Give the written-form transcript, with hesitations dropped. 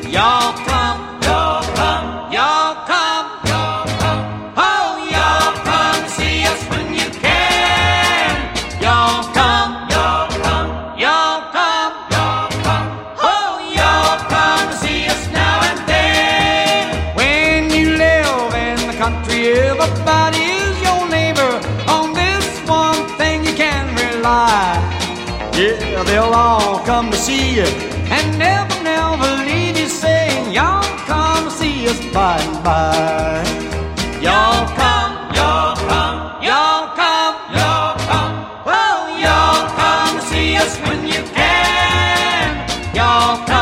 Y'all come, y'all come, y'all come, y'all come. Oh, y'all come see us when you can. Y'all come, y'all come, y'all come, y'all come. Oh, y'all come see us now and then. When you live in the country, everybody is your neighbor. On this one thing you can rely. Yeah, they'll all come to see you and never, never leave you saying, y'all come see us by and by. Y'all come, y'all come, y'all come, y'all come. Oh, y'all come see us when you can. Y'all come.